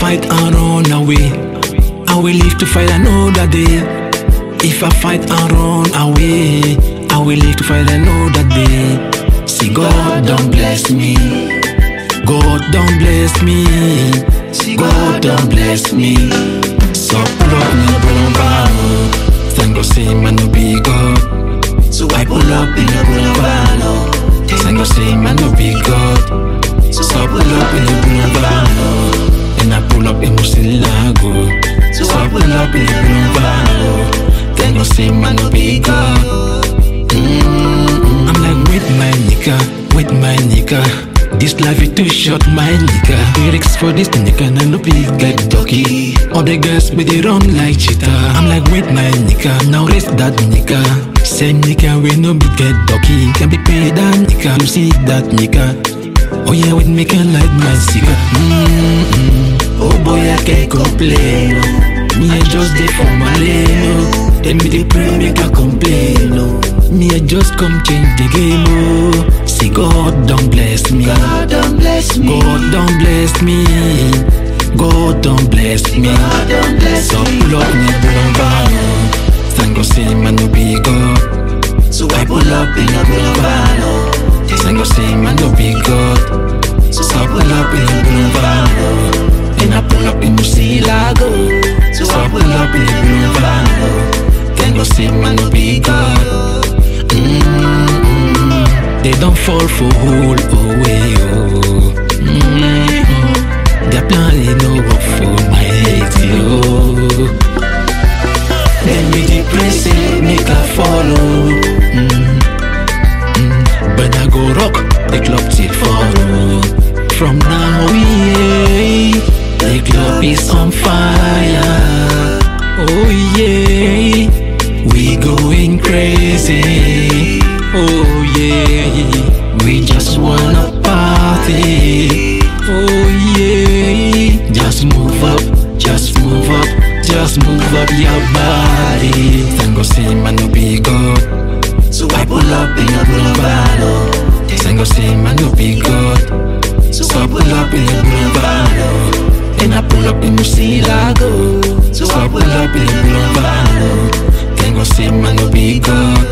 fight and run away, I will live to fight another day. If I fight and run away, I will live to fight another day. See, God don't bless me, God don't bless me, God don't bless me. So pull up in the boulevard, thank God say man no be God. So I pull up in the boulevard, thank God say man no be God. So I pull up in the boulevard, and I pull up in Musilago. So I pull up in the boulevard, thank God say man no be God. I'm like with my nigga, with my nigga. This life is too short, my nigga. Lyrics for this nigga, and no big get doggy. All the girls, but they run like cheetah. I'm like with my nigga, now raise that nigga. Same nigga, we no big get doggy. Can be paid that nigga, you see that nigga. Oh yeah, with me can light my cigar. Oh boy, I can't complain. Me I just dey for my lane. Tell me the pray, make I complain. Me I just come change the game. See, God don't bless me, God don't bless me, God don't bless me, God don't bless me. God don't bless so me. pull up in the boulevard, thank God say man no be God. So I pull up in the boulevard, thank God say man no be God. So I pull up in the boulevard, and I pull up in Musilago. So I pull up in the boulevard, thank God say man no be God. They don't fall for all away, oh. Their plan is no work for my hate, yo. Then me depress it, make I follow. But I go rock, the club till follow. From now, yeah, the club is on fire. Oh yeah, we going crazy. Oh yeah, we just wanna party. Oh yeah, just move up, just move up, just move up your body. Thank God say man no be God. So I pull up in the boulevard, Thank God say man no be God. so I pull up in the boulevard, and I pull up in Musilago. So I pull up in the boulevard, thank God say man no be God.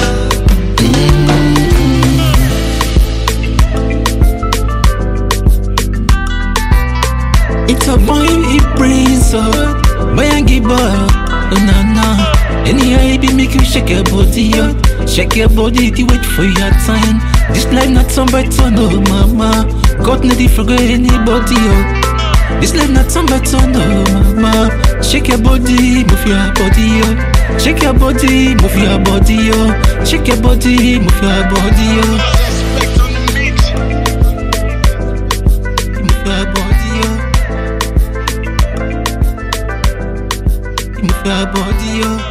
It's a boy, he brings up, boy and give up, nah nah. Anyhow, it be make you shake your body up, shake your body to wait for your time. This life not somebody to know, mama. God not forget anybody up. This life not somebody to know, mama. Shake your body, move your body up. Shake your body, move your body up. Shake your body, move your body up. Move your body up. Move your body up.